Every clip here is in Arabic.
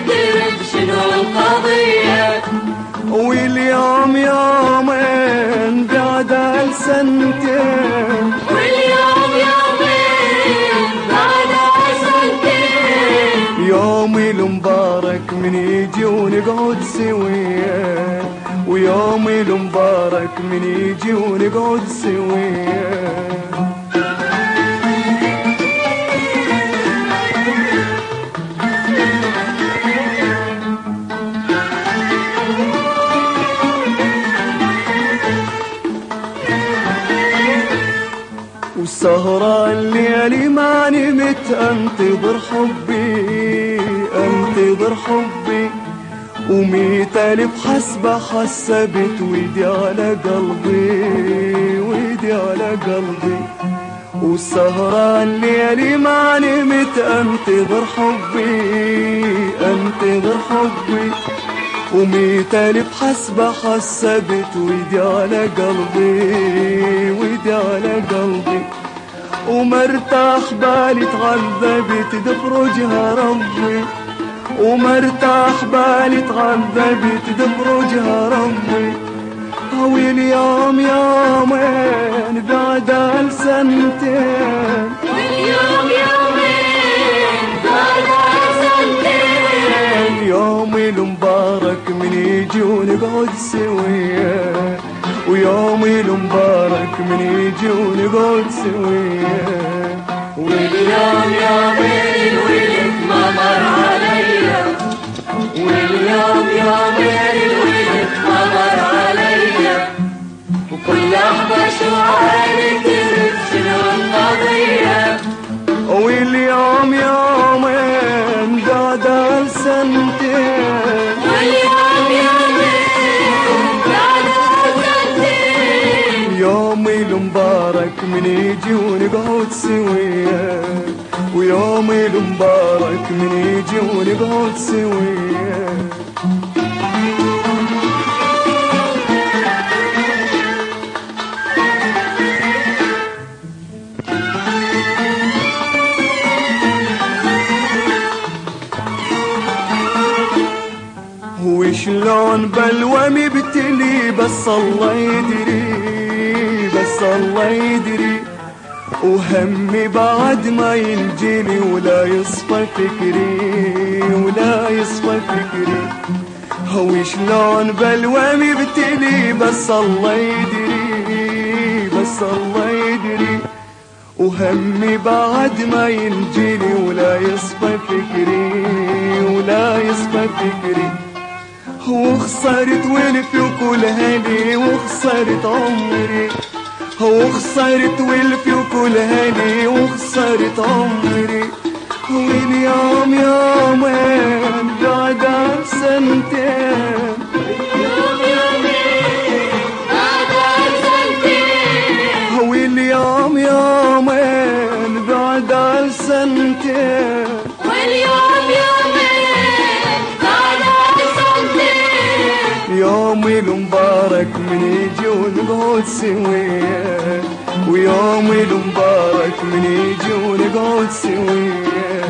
تدري شنو القضية. واليوم يومين بعد سنتين، واليوم يومين بعد سنتين، يومي المبارك من يجي ونقعد سويا، ويومي المبارك من يجي ونقعد سويا. والسهرة الليالي ما نمت انتظر حبي، انتظر حبي، وميت الف حسبة حسبت ويدي على قلبي، ويدي على قلبي. والسهرة الليالي ما نمت انتظر حبي، انتظر حبي، وميت الف حسبة حسبت ويدي على قلبي، ويدي على قلبي. ومرتاح بالي تعذبت دبرجها ربي، ومرتاح بالي تعذبت دبرجها ربي. واليوم يومين بعد سنتين، واليوم يومين بعد سنتين، يومي المبارك من يجي ونقعد سويا، ويومي المبارك من يجي ونقعد سويا. واليوم يومين الولد ما مر عليا، واليوم يومين الولد ما مر عليا، وكل لحظة شعوري تعرف شنو القضية. واليوم يومين بعد سنتين، واليوم يومين بعد سنتين، يومي المبارك من يجي ونقعد سويا، ويومي المبارك من يجي ونقعد سويا. وشلون بلوى مبتلي بس الله يدري، بس الله يدري، وهمي بعد ما ينجلي ولا يصفى فكري، ولا يصفى فكري. وشلون بلوى مبتلي بس الله يدري، بس الله يدري، وهمي بعد ما ينجلي ولا يصفى فكري، ولا يصفى فكري. وخسرت ولفي وكل هلي، وخسرت عمري، وخسرت ولفي وكل هلي، وخسرت عمري. واليوم يومين بعد سنتين، واليوم يومين بعد سنتين، واليوم يومين بعد سنتين، واليوم يومين بعد سنتين، يومي المبارك من يجي ونقعد سويا، ويومي المبارك من يجي ونقعد سويا.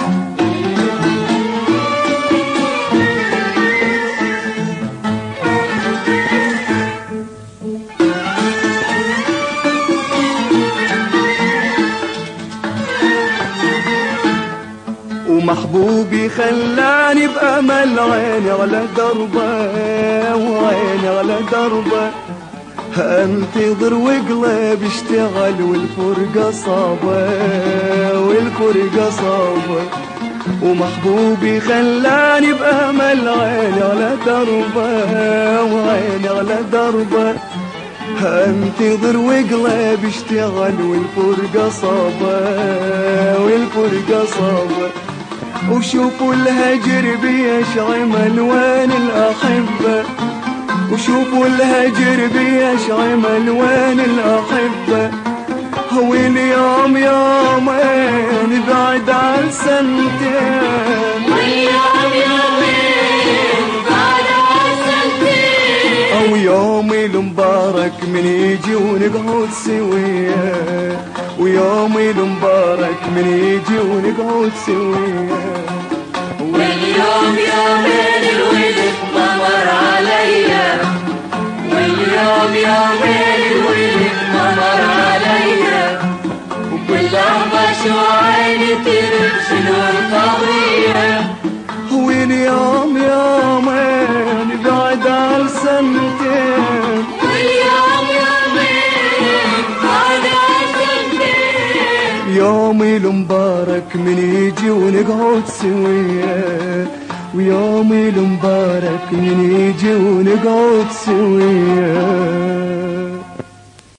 ومحبوبي خلاني بأمل عيني على دربه، وعيني على دربه، انتظر وقلبي اشتغل والفرقة صعبة، والفرقة صعبة. ومحبوبي خلاني بأمل عيني على دربه، وعيني على دربه، انتظر وقلبي اشتغل والفرقة صعبة، والفرقة صعبة. وشوفوا الهجر بيشعم الوان الأحبة، وشوفوا الهجر بيشعم الوان الأحبة. واليوم يومين بعد سنتين، واليوم يومين بعد سنتين، أو يومي المبارك من يجي ونقعد سويا، ويومي المبارك من يجي ونقعد سويا. واليوم يومين الولد ما مر عليا، واليوم يومين الولد ما مر عليا، وكل لحظة شو عيني ترد شنو القضية. واليوم يومين بعد عن سنتين، واليوم يومين بعد عن سنتين، يوم المبارك من يجي ونقعد سوية، ويوم المبارك من يجي ونقعد سوية.